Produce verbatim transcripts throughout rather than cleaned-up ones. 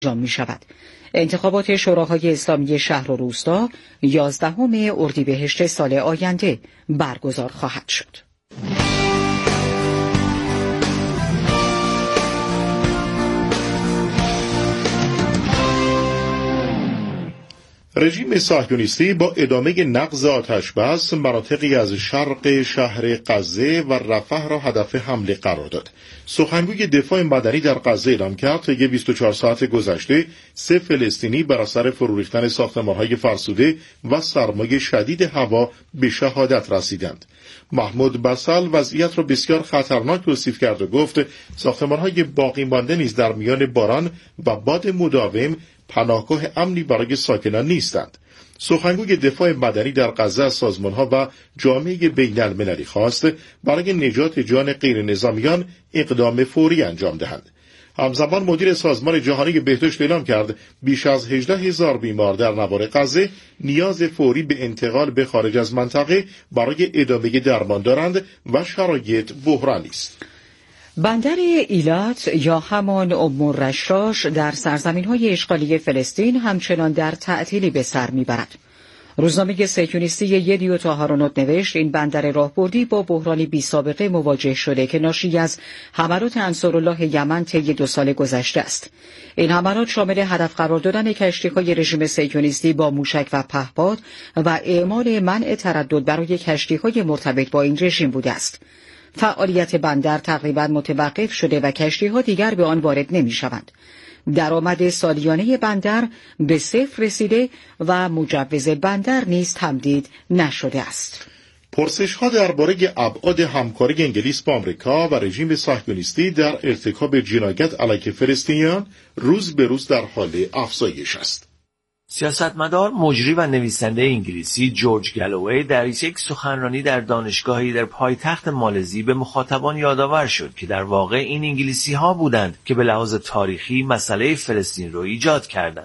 انجام می شود. انتخابات شوراهای اسلامی شهر و روستا یازدهم اردیبهشت سال آینده برگزار خواهد شد. رژیم صهیونیستی با ادامه نقض آتش‌بس مناطقی از شرق شهر غزه و رفح را هدف حمله قرار داد. سخنگوی دفاع مدنی در غزه اعلام کرد طی بیست و چهار ساعت گذشته سه فلسطینی بر اثر فرو ریختن ساختمان‌های فرسوده و سرمای شدید هوا به شهادت رسیدند. محمود بسل وضعیت را بسیار خطرناک توصیف کرد و گفت ساختمان‌های باقی مانده نیز در میان باران و باد مداوم پناهگاه امنی برای ساکنان نیستند. سخنگوی دفاع مدنی در غزه از سازمان‌ها و جامعه بین‌المللی خواست برای نجات جان غیر نظامیان اقدام فوری انجام دهند. همزمان مدیر سازمان جهانی بهداشت اعلام کرد بیش از هجده هزار بیمار در نوار غزه نیاز فوری به انتقال به خارج از منطقه برای ادامه درمان دارند و شرایط بحرانی است. بندر ایلات یا همان ام الرشاش در سرزمین‌های اشغالی فلسطین همچنان در تعطیلی به سر می‌برد. روزنامه صهیونیستی یدیوت آهرونوت نوشت این بندر راهبردی با بحرانی بی سابقه مواجه شده که ناشی از حملات انصارالله یمن طی دو سال گذشته است. این حملات شامل هدف قرار دادن کشتی‌های رژیم صهیونیستی با موشک و پهپاد و اعمال منع تردد برای کشتی‌های مرتبط با این رژیم بوده است. فعالیت بندر تقریباً متوقف شده و کشتی‌ها دیگر به آن وارد نمی‌شوند. درآمد سالیانه بندر به صفر رسیده و مجوز بندر نیز تمدید نشده است. پرسش‌ها درباره ابعاد همکاری انگلیس با آمریکا و رژیم صهیونیستی در ارتکاب جنایت علیه فلسطینیان روز به روز در حال افزایش است. سیاستمدار، مجری و نویسنده انگلیسی جورج گالووی در یک سخنرانی در دانشگاهی در پایتخت مالزی به مخاطبان یادآور شد که در واقع این انگلیسی ها بودند که به لحاظ تاریخی مسئله فلسطین رو ایجاد کردند.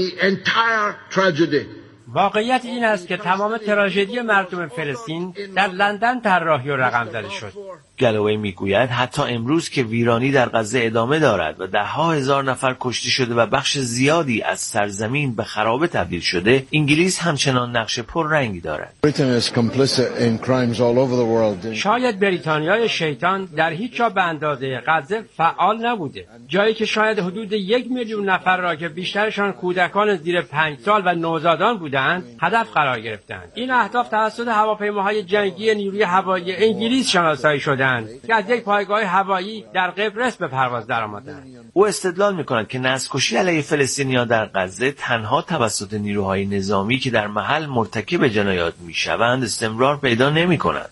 واقعیت این است که تمام تراژدی مردم فلسطین در لندن طراحی و رقم زده شد. گالووی میگوید حتی امروز که ویرانی در غزه ادامه دارد و ده ها هزار نفر کشته شده و بخش زیادی از سرزمین به خرابه تبدیل شده، انگلیس همچنان نقش پررنگی دارد. شاید بریتانیای شیطان در هیچ جا به اندازه غزه فعال نبوده، جایی که شاید حدود یک میلیون نفر را که بیشترشان کودکان زیر پنج سال و نوزادان بودند هدف قرار گرفتند. این اهداف توسط هواپیماهای جنگی نیروی هوایی انگلیس شناسایی شدند که از یک پایگاه هوایی در قبرس به پرواز درآمدند. او استدلال می‌کند که نسل‌کشی علیه فلسطینیان در غزه تنها توسط نیروهای نظامی که در محل مرتکب جنایات می‌شوند استمرار پیدا نمی‌کند.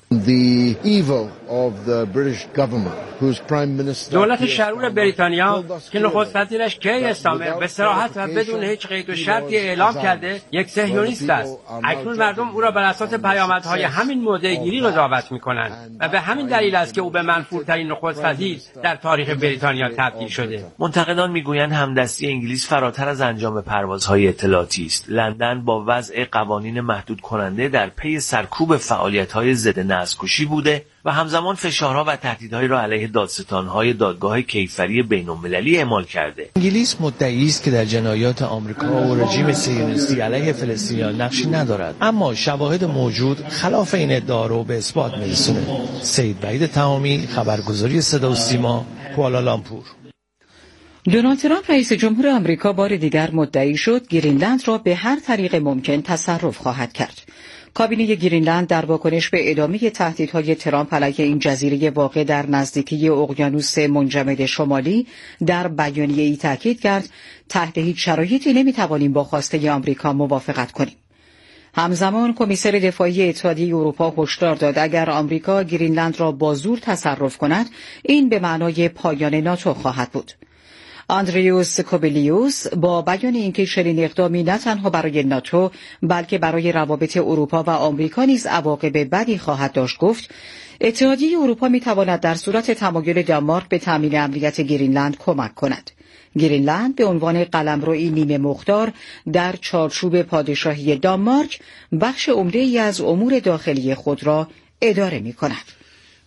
دولت شرور بریتانیا که نخست وزیرش کی استامر به صراحت و بدون هیچ قید و شرطی اعلام کرده یک صهیونیست است. اکنون مردم او را بر اساس پیامدهای همین موضع‌گیری قضاوت می‌کنند و به همین دلیل است که او به منفورترین نخست وزیر در تاریخ بریتانیا تبدیل شده. منتقدان میگویند همدستی انگلیس فراتر از انجام پروازهای اطلاعاتی است. لندن با وضع قوانین محدود کننده در پی سرکوب فعالیت‌های ضد نسل‌کشی بوده و همزمان فشارها و تهدیدهای را علیه دادستان‌های دادگاه کیفری بین‌المللی اعمال کرده. انگلیس مدعی است که در جنایات آمریکا و رژیم صهیونیستی علیه فلسطینیان نقشی ندارد، اما شواهد موجود خلاف این ادعا را به اثبات می‌رساند. سید وحید تمامی، خبرگزاری صدا و سیما، کوالالامپور. دونالد ترامپ رئیس جمهور آمریکا بار دیگر مدعی شد گرینلند را به هر طریق ممکن تصرف خواهد کرد. کابینه گرینلند در واکنش به ادامه تهدیدهای ترامپ علیه این جزیره واقع در نزدیکی اقیانوس منجمد شمالی در بیانیه‌ای تاکید کرد تحت هیچ شرایطی نمی‌توانیم با خواسته آمریکا موافقت کنیم. همزمان کمیسر دفاعی اتحادیه اروپا هشدار داد اگر آمریکا گرینلند را با زور تصرف کند این به معنای پایان ناتو خواهد بود. آندریوس کوبلیوس با بیان اینکه چنین اقدامی نه تنها برای ناتو بلکه برای روابط اروپا و آمریکا نیز عواقب بدی خواهد داشت گفت اتحادیه اروپا می‌تواند در صورت تمایل دانمارک به تامین امنیت گرینلند کمک کند. گرینلند به عنوان قلمروی نیمه مختار در چارچوب پادشاهی دانمارک بخش عمده‌ای از امور داخلی خود را اداره می‌کند.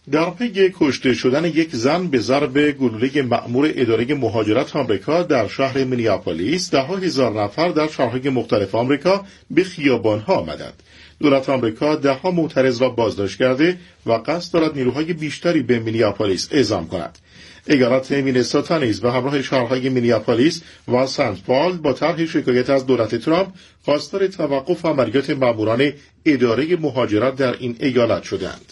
در پی کشته شدن یک زن به ضرب گلوله مأمور اداره مهاجرت آمریکا در شهر مینیاپولیس، ده ها هزار نفر در شهرهای مختلف آمریکا به خیابان‌ها آمدند. دولت آمریکا ده ها معترض را بازداشت کرده و قصد دارد نیروهای بیشتری به مینیاپولیس اعزام کند. ایالت مینسوتا نیز به همراه شهرهای مینیاپولیس و سنت پال با طرح شکایت از دولت ترامپ خواستار توقف عملیات ماموران اداره مهاجرت در این ایالت شدند.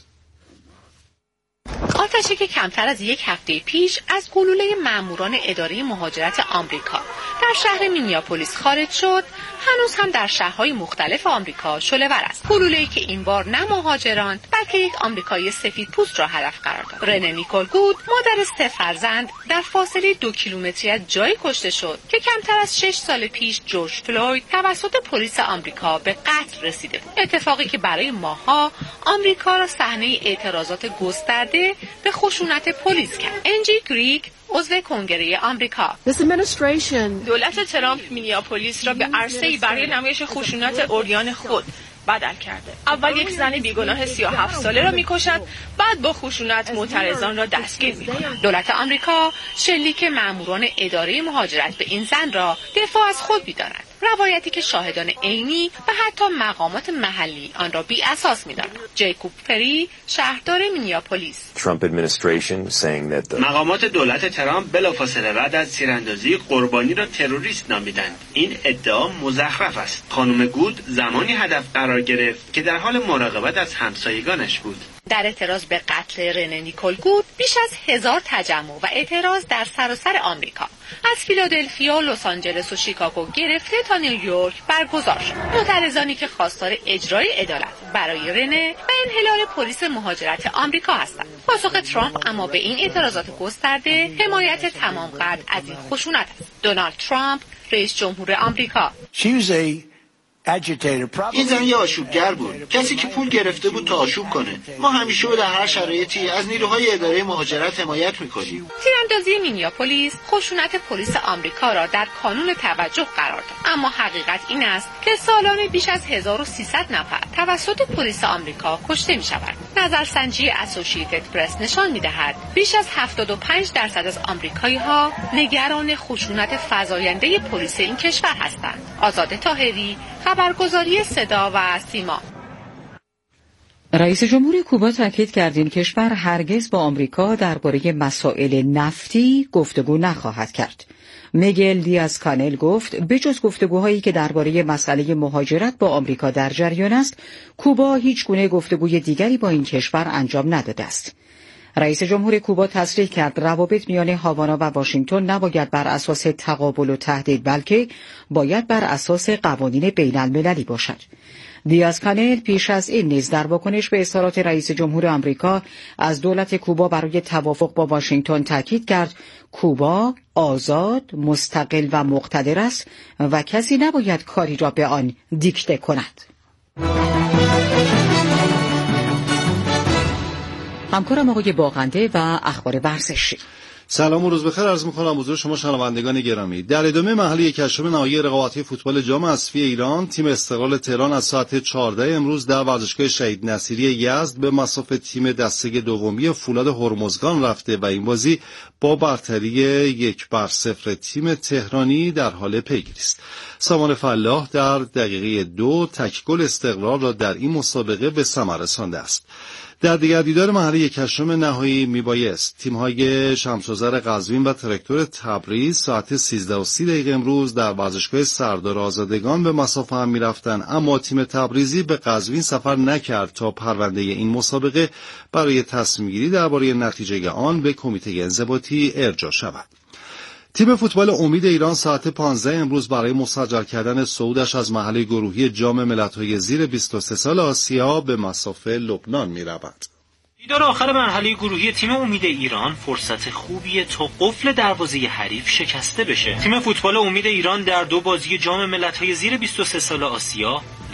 آتشی که کمتر از یک هفته پیش از گلوله ماموران اداره مهاجرت آمریکا در شهر مینیاپولیس خارج شد، هنوز هم در شهرهای مختلف آمریکا شعله‌ور است. گلوله‌ای که این بار نه مهاجران بلکه یک آمریکایی سفیدپوست را هدف قرار داد. رنه نیکول گود، مادر سه فرزند، در فاصله دو کیلومتری از جایی کشته شد که کمتر از شش سال پیش جورج فلوید توسط پلیس آمریکا به قتل رسیده بود. اتفاقی که برای ماه‌ها آمریکا را صحنه اعتراضات گسترده به خشونت پلیس کرد. انجی گریگ، عضو کنگره آمریکا: دولت ترامپ مینیاپولیس را به عرصه‌ای برای نمایش خشونت عریان خود بدل کرده. اول یک زن بیگناه سی و هفت ساله را می‌کشد، بعد با خشونت معترضان را دستگیر می‌کند. دولت آمریکا شلیک ماموران اداره مهاجرت به این زن را دفاع از خود می‌داند. روایتی که شاهدان عینی و حتی مقامات محلی آن را بی اساس می‌دانند. جیکوب پری، شهردار مینیاپولیس: مقامات دولت ترامپ بلافاصله بعد از تیراندازی قربانی را تروریست نامیدند. این ادعا مزخرف است. خانم گود زمانی هدف قرار گرفت که در حال مراقبت از همسایگانش بود. در اعتراض به قتل رنه نیکول گود بیش از هزار تجمع و اعتراض در سراسر آمریکا از فیلادلفیا، لس آنجلس و شیکاگو گرفته تا نیویورک برگزار شد. معترضانی که خواستار اجرای عدالت برای رنه و انحلال پلیس مهاجرت آمریکا هستند. پاسخ ترامپ اما به این اعتراضات گسترده حمایت تمام قد از این خشونت است. دونالد ترامپ، رئیس جمهور آمریکا: این زن یه آشوبگر بود، کسی که پول گرفته بود تا آشوب کنه. ما همیشه و در هر شرایطی از نیروهای اداره مهاجرت حمایت میکنیم. تیراندازی مینیاپولیس خشونت پلیس آمریکا را در کانون توجه قرار داد، اما حقیقت این است که سالانه بیش از هزار و سیصد نفر توسط پلیس آمریکا کشته میشوند. نظرسنجی اسوسییتد پرس نشان میدهد بیش از هفتاد و پنج درصد از آمریکایی‌ها نگران خشونت فزاینده پلیس این کشور هستند. آزاده طاهری، خبرگزاری صدا و سیما. رئیس جمهور کوبا تاکید کرد این کشور هرگز با آمریکا درباره مسائل نفتی گفتگو نخواهد کرد. میگل دیاز کانل گفت بجز گفتگوهایی که درباره مسئله مهاجرت با آمریکا در جریان است، کوبا هیچ گونه گفتگوی دیگری با این کشور انجام نداده است. رئیس جمهور کوبا تصریح کرد روابط میان هاوانا و واشنگتن نباید بر اساس تقابل و تهدید بلکه باید بر اساس قوانین بین المللی باشد. دیاز کانل پیش از این نیز در واکنش به اظهارات رئیس جمهور آمریکا از دولت کوبا برای توافق با واشنگتن تاکید کرد کوبا آزاد، مستقل و مقتدر است و کسی نباید کاری را به آن دیکته کند. همکارم آقای باغنده و اخبار ورزشی. سلام و روز بخیر عرض می‌کنم حضور شما شنوندگان گرامی. در ادامه مرحله یکم نهایی رقابت‌های فوتبال جام حذفی ایران، تیم استقلال تهران از ساعت چهارده امروز در ورزشگاه شهید نصیری یزد به مصاف تیم دسته دومی فولاد هرمزگان رفته و این بازی با برتری یک بر صفر تیم تهرانی در حال پیگیری است. سامان فلاح در دقیقه دو تک گل استقلال را در این مسابقه به ثمر رسانده است. در دیگر دیدار مرحله یکم نهایی میبایست تیم‌های شمس‌آذر قزوین و تراکتور تبریز ساعت سیزده و سی دقیقه امروز در ورزشگاه سردار آزادگان به مسافه هم میرفتند، اما تیم تبریزی به قزوین سفر نکرد تا پرونده این مسابقه برای تصمیم گیری درباره نتیجه آن به کمیته انضباطی ارجاع شود. تیم فوتبال امید ایران ساعت پانزده امروز برای مسجل کردن صعودش از مرحله گروهی جام ملت‌های زیر بیست و سه سال آسیا به مصاف لبنان می‌رود. دیدار آخر مرحله گروهی تیم امید ایران فرصت خوبیه تا قفل دروازه حریف شکسته بشه. تیم فوتبال امید ایران در دو بازی جام ملت‌های زیر بیست و سه سال آسیا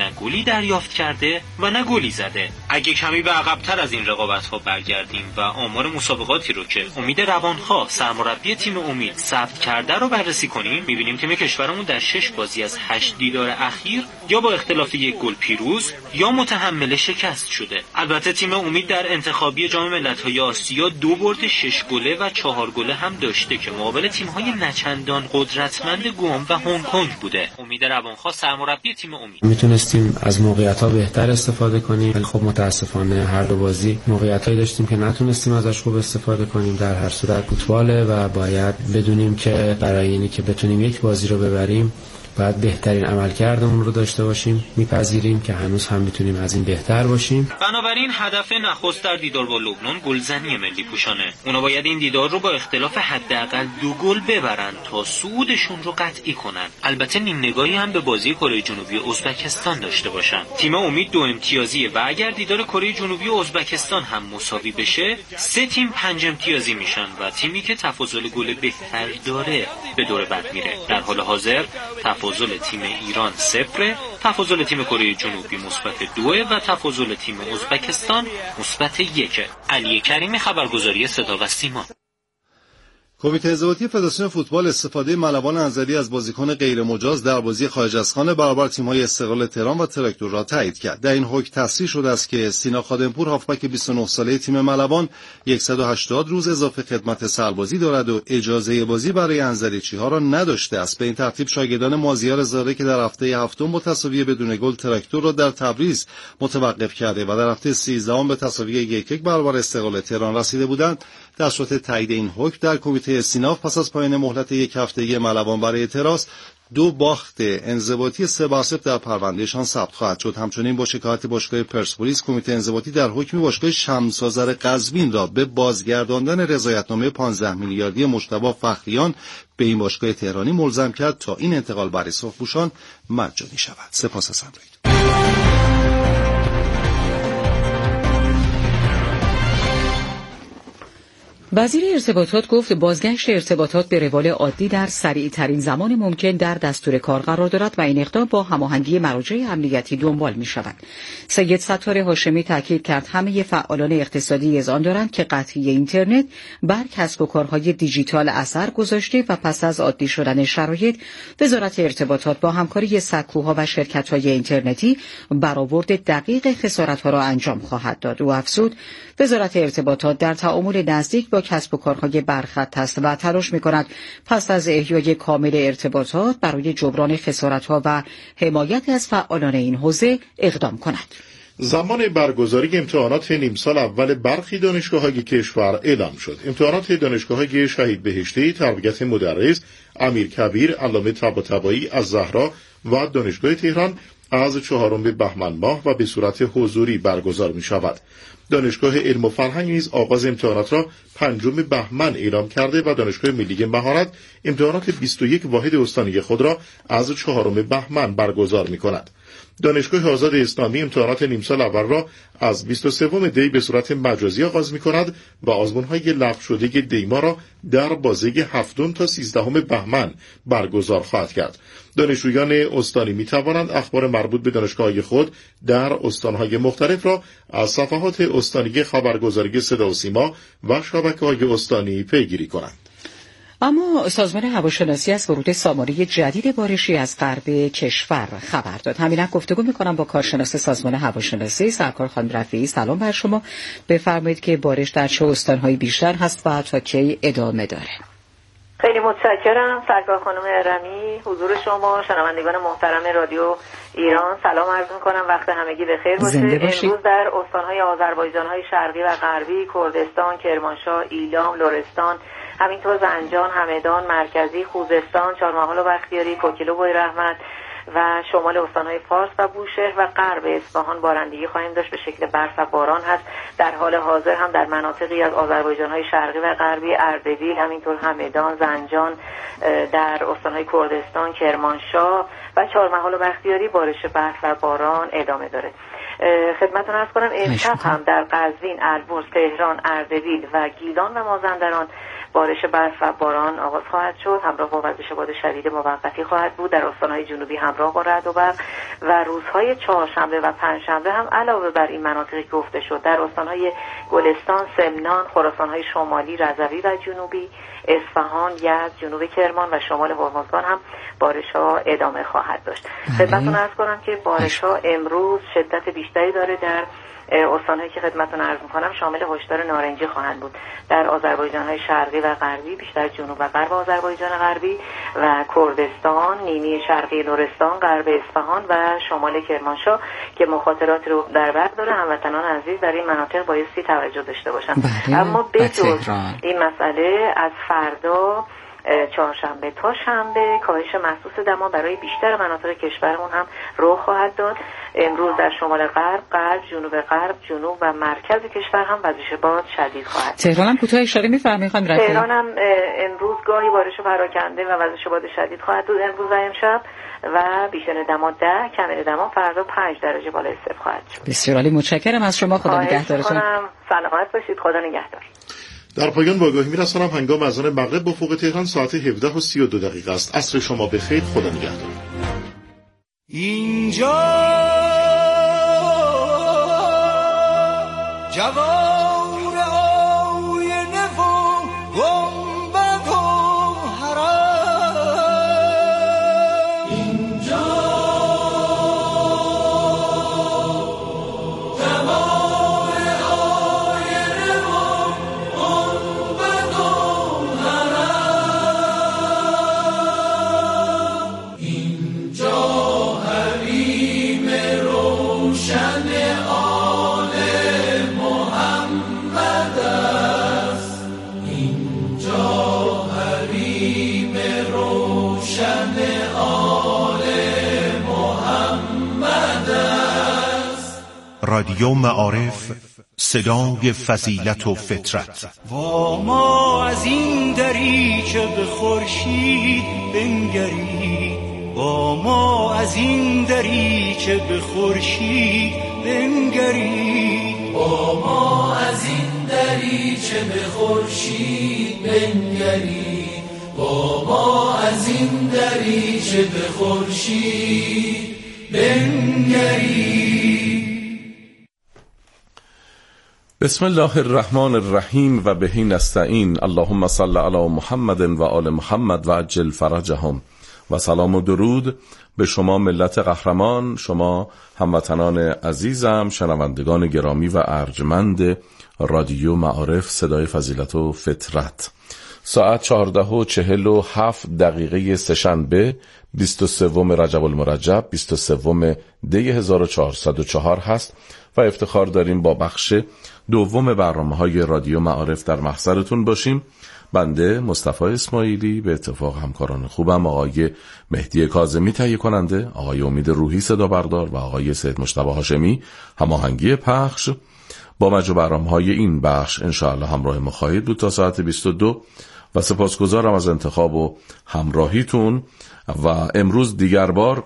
نه گلی دریافت کرده و نه گلی زده. اگه کمی به عقب‌تر از این رقابت‌ها برگردیم و آمار مسابقاتی رو که امید روانخواه سرمربی تیم امید ثبت کرده رو بررسی کنیم، می‌بینیم تیم کشورمون در شش بازی از هشت دیدار اخیر یا با اختلاف یک گل پیروز یا متحمل شکست شده. البته تیم امید در انتخابی جام ملت‌های آسیا دو برد شش گله و چهار گله هم داشته که مقابل تیم‌های نچندان قدرتمند گوام و هنگ کنگ بوده. امید روانخواه سرمربی تیم امید: میتونستیم از موقعیت‌ها بهتر استفاده کنیم، ولی خب متاسفانه هر دو بازی موقعیتایی داشتیم که نتونستیم ازش خوب استفاده کنیم. در هر صورت فوتباله و باید بدونیم که برای اینی که بتونیم یک بازی رو ببریم باید بهترین عملکردمون رو داشته باشیم. میپذیریم که هنوز هم میتونیم از این بهتر باشیم. بنابراین هدف نخست در دیدار با لبنان گلزنی ملی پوشانه. اونا باید این دیدار رو با اختلاف حداقل دو گل ببرن تا صعودشون رو قطعی کنن. البته نیم نگاهی هم به بازی کره جنوبی و ازبکستان داشته باشن. تیم امید دو امتیازیه و اگر دیدار کره جنوبی و ازبکستان هم مساوی بشه، سه تیم پنج امتیازی میشن و تیمی که تفاضل گل بهتر داره به دور بعد میره. در حال حاضر تفاضل تیم ایران صفر، تفاضل تیم کره جنوبی مثبت دو و تفاضل تیم ازبکستان مثبت یک. علی کریمی، خبرگزاری صدا و سیما. کمیته انضباطی فدراسیون فوتبال استفاده ملوان انزلی از بازیکن غیر مجاز در بازی خارج از خانه برابر تیم‌های استقلال تهران و تراکتور را تایید کرد. در این حکم تصریح شده است که سینا خادمپور هافبک بیست و نه ساله تیم ملوان صد و هشتاد روز اضافه خدمت سربازی دارد و اجازه بازی برای انزلیچی‌ها را نداشته است. به این ترتیب شاگردان مازیار زاره که در هفته هفتم با تساوی بدون گل تراکتور را در تبریز متوقف کرده و در هفته سیزدهم به تساوی یک یک برابر استقلال تهران رسیده بودند، در صورت تایید این حکم در کمیته استیناف پس از پایان مهلت یک هفتگی ملوان برای اعتراض، دو باخت انضباطی سه بر صفر در پروندهشان ثبت خواهد شد. همچنین با شکایت باشگاه پرسپولیس، کمیته انضباطی در حکم باشگاه شمس آذر قزوین را به بازگرداندن رضایتنامه پانزده میلیاردی مجتبی فخریان به این باشگاه تهرانی ملزم کرد تا این انتقال برای سرخپوشان مجانی شود. سپاس از همراهیتون. وزیر ارتباطات گفت بازگشت ارتباطات به روال عادی در سریع ترین زمان ممکن در دستور کار قرار دارد و این اقدام با هماهنگی مراجع امنیتی دنبال می شود. سید ستار هاشمی تاکید کرد همه فعالان اقتصادی اذعان دارند که قطعی اینترنت بر کسب و کارهای دیجیتال اثر گذاشته و پس از عادی شدن شرایط وزارت ارتباطات با همکاری سکوها و شرکت‌های اینترنتی برآورد دقیق خسارت‌ها را انجام خواهد داد. او افزود وزارت ارتباطات در تعامل نزدیک با کسب و کارهای برخط است و تلاش می‌کند پس از احیای کامل ارتباطات برای جبران خسارت‌ها و حمایت از فعالان این حوزه اقدام کند. زمان برگزاری امتحانات نیم سال اول برخی دانشگاه‌های کشور اعلام شد. امتحانات دانشگاه‌های شهید بهشتی، تربیت مدرس، امیرکبیر، علامه طباطبایی، الزهرا و دانشگاه تهران از چهارم بهمن ماه و به صورت حضوری برگزار می‌شود. دانشگاه علم و فرهنگ نیز آغاز امتحانات را پنجم بهمن اعلام کرده و دانشگاه ملی مهارت امتحانات بیست و یک واحد استانی خود را از چهارم بهمن برگزار می‌کند. دانشگاه آزاد اسلامی امتحانات نیم سال اول را از بیست و سوم دی به صورت مجازی آغاز می‌کند و آزمون‌های لغو شده دیما را در بازه هفتم تا سیزدهم بهمن برگزار خواهد کرد. دانشجویان استانی می‌توانند اخبار مربوط به دانشگاه‌های خود در استان‌های مختلف را از صفحات استانی خبرگزاری صدا و سیما و شبکه‌های استانی پیگیری کنند. اما سازمان هواشناسی از ورود سامانه جدید بارشی از غرب کشور خبر داد. همین گفتگو می‌کنم با کارشناس سازمان هواشناسی سرکار خانم رفیعی. سلام بر شما. بفرمایید که بارش در چه استان‌های بیشتر هست و تا کی ادامه داره؟ خیلی متشکرم سرکار خانم رمی. حضور شما شنوندگان محترم رادیو ایران سلام عرض می‌کنم. وقت همگی بخیر باشه. امروز در استان‌های آذربایجان‌های شرقی و غربی، کردستان، کرمانشاه، ایلام، لرستان، همینطور زنجان، همدان، مرکزی، خوزستان، چهارمحال و بختیاری، کوکیل و بویراحمد و شمال استان‌های فارس و بوشهر و غرب اصفهان بارندگی خواهیم داشت. به شکل برف و باران هست. در حال حاضر هم در مناطقی از آذربایجان‌های شرقی و غربی، اردبیل، همینطور همدان، زنجان، در استان‌های کردستان، کرمانشاه و چهارمحال و بختیاری بارش برف و باران ادامه داره. خدمتتون عرض کنم امشب هم در قزوین، البرز، تهران، اردبیل و گیلان و مازندران بارش برف و باران آغاز خواهد شد. همراه با وزش باد شدید موقتی خواهد بود. در استان‌های جنوبی همراه با رعد و برق و روزهای چهارشنبه و پنجشنبه هم علاوه بر این مناطقی که گفته شد در استانهای گلستان، سمنان، خراسان‌های شمالی، رضوی و جنوبی، اصفهان، یزد، جنوب کرمان و شمال هرمزگان هم بارش‌ها ادامه خواهد داشت. خدمتتون عرض کنم که بارش‌ها امروز شدت بیشتری داره. در استان‌هایی که خدمتتون عرض می‌کنم شامل هشدار نارنجی خواهند بود در آذربایجان‌های شرقی و غربی، بیشتر جنوب و غرب آذربایجان غربی و کردستان، نیمی شرقی لرستان، غرب اصفهان و شمال کرمانشاه که مخاطرات رو در بر داره. هموطنان عزیز در این مناطق بایستی توجه داشته باشن. اما به جز این مسئله از فردا چهارشنبه تا شنبه کاهش محسوس دما برای بیشتر مناطق کشورمون هم رخ خواهد داد. امروز در شمال غرب، غرب، جنوب غرب، جنوب و مرکز کشور هم وزش باد شدید خواهد. تهران هم کوتاه اشاره می‌فرمایید خانم رفیعی؟ تهران هم امروز گاهی بارش پراکنده و وزش باد شدید خواهد بود امروز و امشب و بیشتر دما ده، کمتر دما فردا پنج درجه بالای صفر خواهد شد. بسیار عالی، متشکرم از شما. خدا نگهدارتون. سلامت باشید. خدا نگهدار. در پایان با آگاهی می‌رسانم هنگام اذان مغرب به افق تهران ساعت هفده و سی و دو دقیقه است. عصر شما بخیر. خدا نگهدار. اینجا جوار آینه و گنبد و حرم، اینجا جوار آینه و گنبد و حرم، اینجا حریم روشن آل محمد است، اینجا حریم روشن آل محمد است. رادیو معارف، صدای فضیلت و فطرت. و ما از این دریچه به خورشید بنگرید، با ما از این دریچه به خورشید بنگرید، با ما از این دریچه به خورشید بنگرید، با ما از این دریچه به خورشید بنگرید. بسم الله الرحمن الرحیم و بهی نستعین. اللهم صل علی محمد و آل محمد و عجل فرجهم. و سلام و درود به شما ملت قهرمان، شما هموطنان عزیزم، شنوندگان گرامی و ارجمند رادیو معارف، صدای فضیلت و فطرت. ساعت چهارده و چهل و هفت دقیقه سه‌شنبه بیست و سوم رجب المرجب بیست و سوم دی هزار و چهارصد و چهار هست و افتخار داریم با بخش دوم برنامه‌های رادیو معارف در محضرتون باشیم. بنده مصطفی اسماعیلی به اتفاق همکاران خوبم، آقای مهدی کاظمی تهیه کننده، آقای امید روحی صدا بردار و آقای سید مجتبی هاشمی هماهنگی پخش. با مجموع برنامه‌های این بخش انشاءالله همراه ما خواهید بود تا ساعت بیست و دو و سپاسگزارم از انتخاب و همراهیتون. و امروز دیگر بار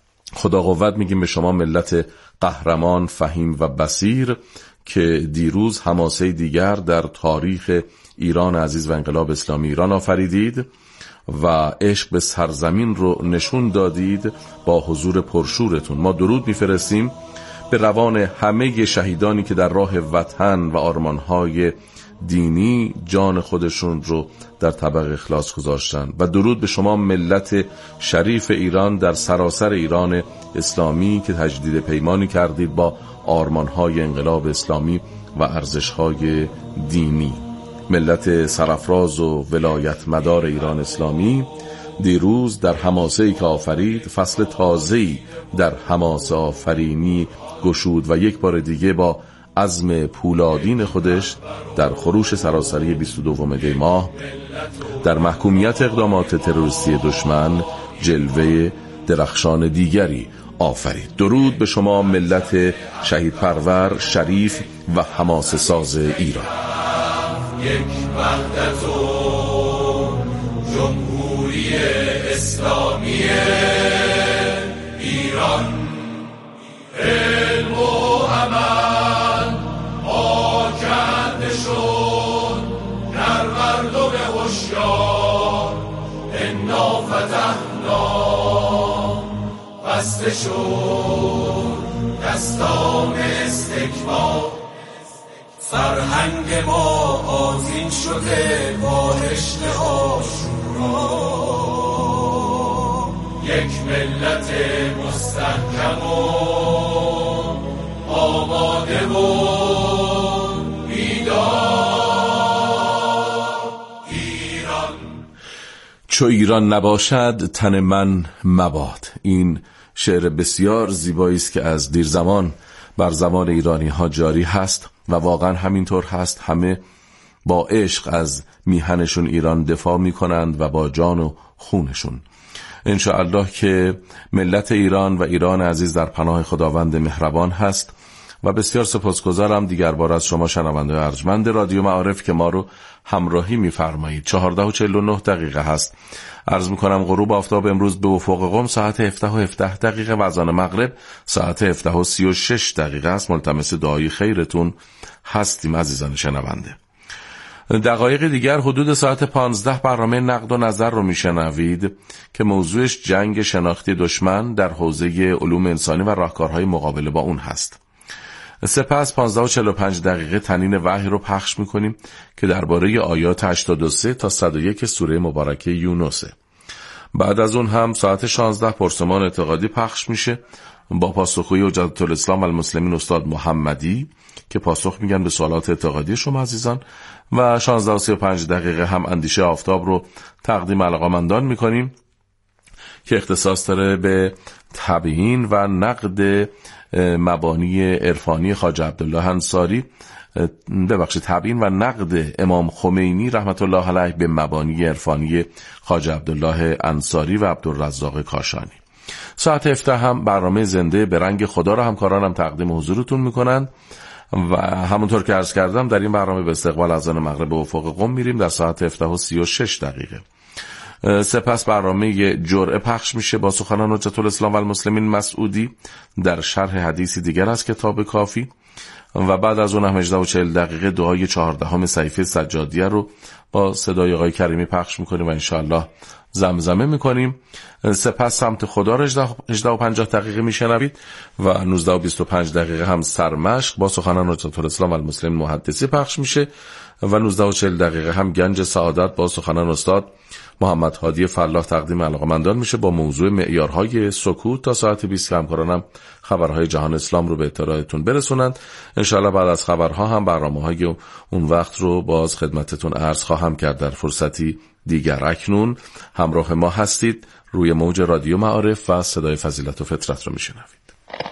خدا قوت میگیم به شما ملت قهرمان، فهیم و بصیر که دیروز حماسه دیگر در تاریخ ایران عزیز و انقلاب اسلامی ایران آفریدید و عشق به سرزمین رو نشون دادید با حضور پرشورتون. ما درود میفرستیم به روان همه شهیدانی که در راه وطن و آرمانهای دینی جان خودشون رو در طبق اخلاص گذاشتن و درود به شما ملت شریف ایران در سراسر ایران اسلامی که تجدید پیمانی کردید با آرمانهای انقلاب اسلامی و ارزشهای دینی. ملت سرافراز و ولایت مدار ایران اسلامی دیروز در حماسه‌ای که آفرید فصل تازه‌ای در حماسه آفرینی گشود و یک بار دیگه با عزم پولادین خودش در خروش سراسری بیست و دوم دی ماه در محکومیت اقدامات تروریستی دشمن جلوه درخشان دیگری آفرید. درود به شما ملت شهید پرور، شریف و حماسه ساز ایران. یک وحدت و جمهوری اسلامی ایران، علم و عمل آکنده شد در مردم هوشیار. انا فتحنا بستشون دستان استکبار، فرهنگ ما آذین شده با هشت آشورا. یک ملت مستحکم و آماده و بیدار. ایران چو ایران نباشد تن من مباد. این شعر بسیار زیبایی است که از دیر زمان بر زبان ایرانی ها جاری هست و واقعا همینطور هست. همه با عشق از میهنشون ایران دفاع میکنند و با جان و خونشون. انشاءالله که ملت ایران و ایران عزیز در پناه خداوند مهربان هست و بسیار سپاسگزارم دیگر بار از شما شنونده ارجمند رادیو معارف که ما رو همراهی می‌فرمایید. چهارده و چهل و نه دقیقه هست. عرض می‌کنم غروب آفتاب امروز به افق قم ساعت هفده و هفده دقیقه و اذان مغرب ساعت هفده و سی و شش دقیقه است. ملتمس دعای خیرتون هستیم عزیزان شنونده. دقایق دیگر حدود ساعت پانزده برنامه نقد و نظر رو میشنوید که موضوعش جنگ شناختی دشمن در حوزه علوم انسانی و راهکارهای مقابله با اون هست. سپس پانزده و چهل و پنج دقیقه تنین وحی رو پخش میکنیم که درباره آیات هشتاد و سه تا صد و یک سوره مبارکه یونسه. بعد از اون هم ساعت شانزده پرسمان اعتقادی پخش میشه با پاسخگویی حجت الاسلام و المسلمین استاد محمدی که پاسخ میگن به سوالات اعتقادی شما عزیزان. و شانزده و سی و پنج دقیقه هم اندیشه آفتاب رو تقدیم علاقه‌مندان میکنیم که اختصاص داره به تبیین و نقد مبانی عرفانی خواجه عبدالله انصاری، ببخشید تبیین و نقد امام خمینی رحمت الله علیه به مبانی عرفانی خواجه عبدالله انصاری و عبدالرزاق کاشانی. ساعت هفده هم برنامه زنده به رنگ خدا را همکارانم تقدیم حضورتون میکنند و همونطور که عرض کردم در این برنامه به استقبال اذان مغرب به افق قم میریم در ساعت هفده و سی و شش دقیقه. سپس برنامه جرعه پخش میشه با سخنان حجت الاسلام و المسلمین مسعودی در شرح حدیثی دیگر از کتاب کافی و بعد از اون هم هجده و چهل دقیقه دعای چهاردهم صحیفه سجادیه رو با صدای آقای کریمی پخش میکنیم و انشاءالله زمزمه میکنیم. سپس سمت خدا رو هجده و پنجاه دقیقه میشنوید و نوزده و بیست و پنج دقیقه هم سرمشق با سخنان حجت الاسلام و المسلمین محدثی پخش میشه و نوزده و چهل دقیقه هم گنج سعادت با سخنان استاد محمد هادی فلاح تقدیم علاقه‌مندان میشه با موضوع معیارهای سکوت تا ساعت بیست. همکارانم خبرهای جهان اسلام رو به اطلاعتون برسونند. انشاءالله بعد از خبرها هم برنامه‌های اون وقت رو باز خدمتتون عرض خواهم کرد در فرصتی دیگر. اکنون همراه ما هستید روی موج رادیو معارف و صدای فضیلت و فطرت رو میشنوید.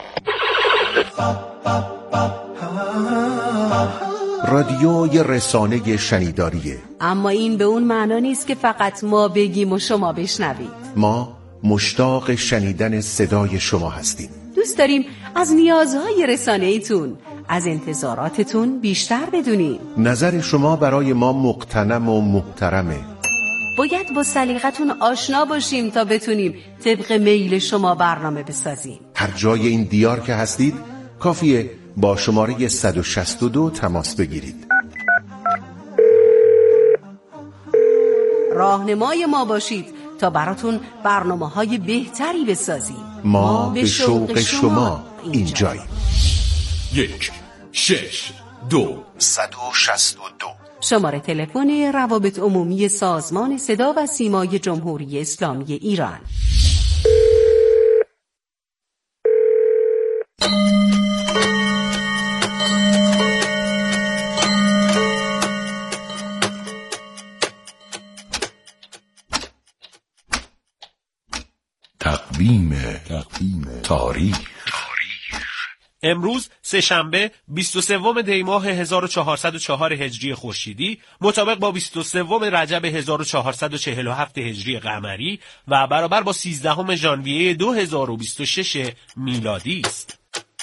رادیو یه رسانه شنیداریه، اما این به اون معنا نیست که فقط ما بگیم و شما بشنوید. ما مشتاق شنیدن صدای شما هستیم. دوست داریم از نیازهای رسانه‌ایتون، از انتظاراتتون بیشتر بدونیم. نظر شما برای ما مقتنم و محترمه. باید با سلیقتون آشنا باشیم تا بتونیم طبق میل شما برنامه بسازیم. هر جای این دیار که هستید کافیه با شماره صد و شصت و دو تماس بگیرید. راهنمای ما باشید تا براتون برنامه‌های بهتری بسازیم. ما به شوق شما اینجاییم. یک شش دو صد و شصت و دو شماره تلفن روابط عمومی سازمان صدا و سیمای جمهوری اسلامی ایران. تقویم تاریخ. امروز سه‌شنبه بیست و سوم دی ماه هزار و چهارصد و چهار هجری خورشیدی مطابق با بیست و سوم رجب هزار و چهارصد و چهل و هفت هجری قمری و برابر با سیزدهم ژانویه دو هزار و بیست و شش میلادی است.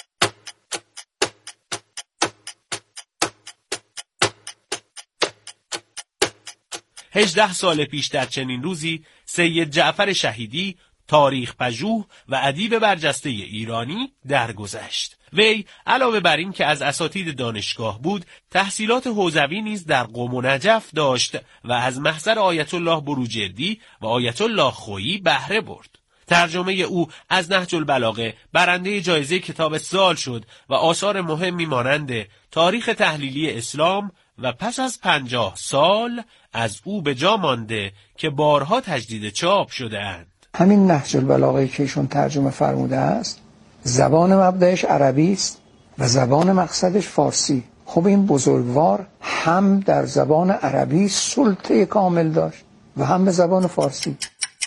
هجده سال پیش در چنین روزی سید جعفر شهیدی تاریخ پژوه و ادیب برجسته ایرانی درگذشت. وی علاوه بر این که از اساتید دانشگاه بود، تحصیلات حوزوی نیز در قم و نجف داشت و از محضر آیت الله بروجردی و آیت الله خویی بهره برد. ترجمه او از نهج البلاغه برنده جایزه کتاب سال شد و آثار مهمی مانند تاریخ تحلیلی اسلام و پس از پنجاه سال از او به جا مانده که بارها تجدید چاپ شده اند. همین نهج البلاغه که ایشون ترجمه فرموده است، زبان مبدأش عربی است و زبان مقصدش فارسی. خب این بزرگوار هم در زبان عربی سلطه کامل داشت و هم به زبان فارسی.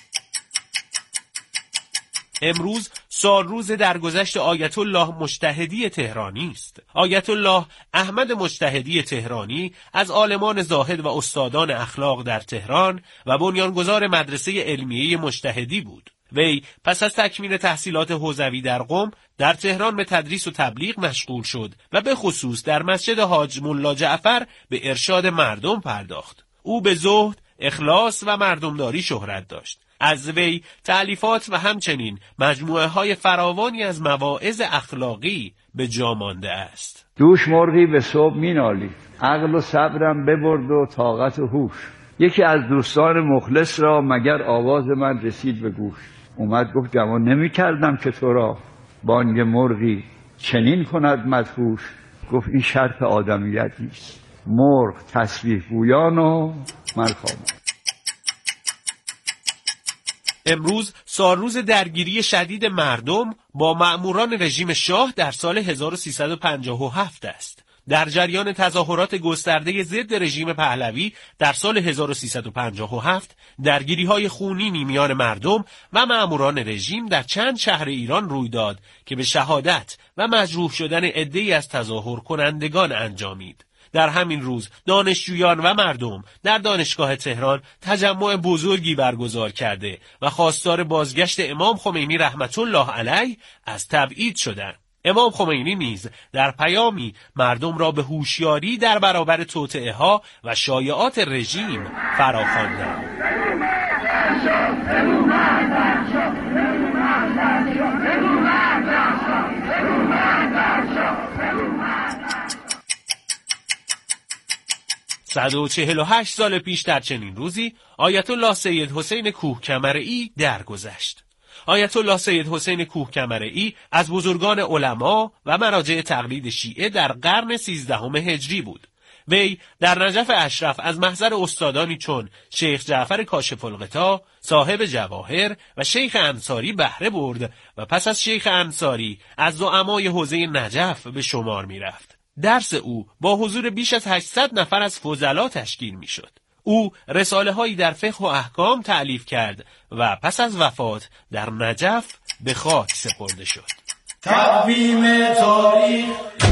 امروز سال روز درگذشت آیت الله مجتهدی تهرانی است. آیت الله احمد مجتهدی تهرانی از عالمان زاهد و استادان اخلاق در تهران و بنیانگذار مدرسه علمیه مجتهدی بود. وی پس از تکمیل تحصیلات حوزوی در قم در تهران به تدریس و تبلیغ مشغول شد و به خصوص در مسجد حاج ملا جعفر به ارشاد مردم پرداخت. او به زهد، اخلاص و مردمداری شهرت داشت. از وی تألیفات و همچنین مجموعه های فراوانی از مواعظ اخلاقی به جا مانده است. دوش مرغی به صبح مینالید، عقل و صبرم ببرد و طاقت و هوش. یکی از دوستان مخلص را مگر آواز من رسید به گوش. اومد گفت گمان نمی کردم که تو را بانگ مرغی چنین کند مدهوش. گفت این شرط آدمیت نیست، مرغ تسبیح گویان و ملخام. امروز سالروز درگیری شدید مردم با مأموران رژیم شاه در سال هزار و سیصد و پنجاه و هفت است. در جریان تظاهرات گسترده ضد رژیم پهلوی در سال هزار و سیصد و پنجاه و هفت درگیری‌های خونینی میان مردم و مأموران رژیم در چند شهر ایران روی داد که به شهادت و مجروح شدن عده‌ای از تظاهر کنندگان انجامید. در همین روز دانشجویان و مردم در دانشگاه تهران تجمع بزرگی برگزار کرده و خواستار بازگشت امام خمینی رحمت الله علیه از تبعید شدند. امام خمینی نیز در پیامی مردم را به هوشیاری در برابر توطئه ها و شایعات رژیم فراخواندند. صد و چهل و هشت سال پیش در چنین روزی آیت الله سید حسین کوهکمرعی درگذشت. آیت الله سید حسین کوهکمرعی از بزرگان علما و مراجع تقلید شیعه در قرن سیزدهم هجری بود. وی در نجف اشرف از محضر استادانی چون شیخ جعفر کاشف الغطا، صاحب جواهر و شیخ انصاری بهره برد و پس از شیخ انصاری از زعمای حوزه نجف به شمار می رفت. درس او با حضور بیش از هشتصد نفر از فضلا تشکیل می شد. او رساله هایی در فقه و احکام تألیف کرد و پس از وفات در نجف به خاک سپرده شد. تقویم تاریخ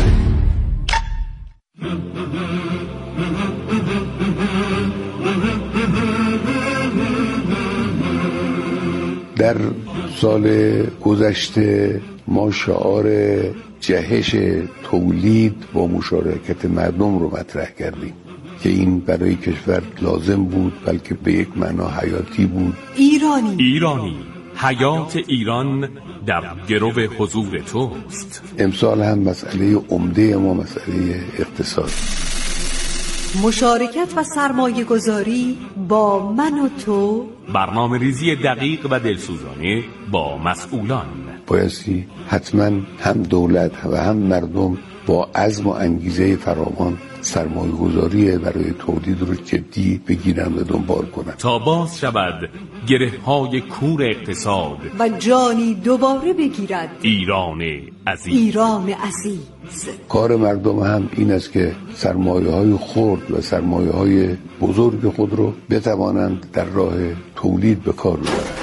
در سال گذشته ما شعار جهش تولید با مشارکت مردم رو مطرح کردیم که این برای کشور لازم بود، بلکه به یک معنا حیاتی بود. ایرانی ایرانی حیات ایران در گرو حضور توست. امسال هم مسئله عمده ما مسئله اقتصاد. مشارکت و سرمایه گذاری با من و تو، برنامه ریزی دقیق و دلسوزانه با مسئولان. بایستی حتما هم دولت و هم مردم با عزم و انگیزه فراوان سرمایه گذاری برای تولید رو جدی بگیرن و دنبال کنن تا باز شود گره های کور اقتصاد و جانی دوباره بگیرد ایران عزیز. ایران عزیز. کار مردم هم این است که سرمایه های خرد و سرمایه های بزرگ خود رو بتوانند در راه تولید به کار ببرند.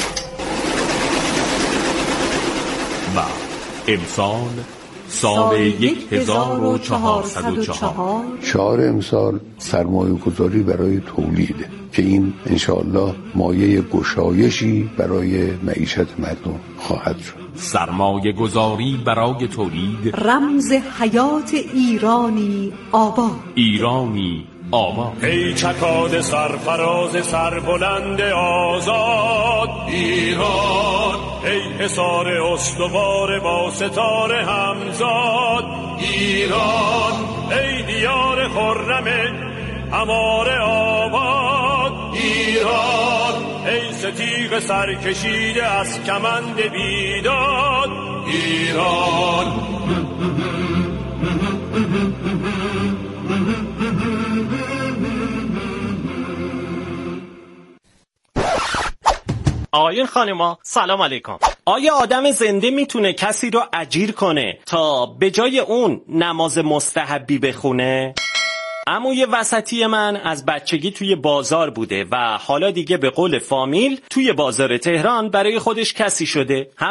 و امسال سال یک هزار و چهارصد و چهار شعار امسال سرمایه گذاری برای تولیده که این انشاءالله مایه گشایشی برای معیشت مردم خواهد شد. سرمایه گذاری برای تولید، رمز حیات ایرانی آباد. ایرانی آباد. ای چکاد سرفراز سربلند آزاد ایران، ای حصار استوار با ستاره همزاد ایران، ای دیار خرم هماره آباد ایران، ای تیغ سر کشیده از کمند بیداد ایران. آقایون خانما سلام علیکم. آیا آدم زنده میتونه کسی رو اجیر کنه تا به جای اون نماز مستحبی بخونه؟ عموی وسطی من از بچگی توی بازار بوده و حالا دیگه به قول فامیل توی بازار تهران برای خودش کسی شده.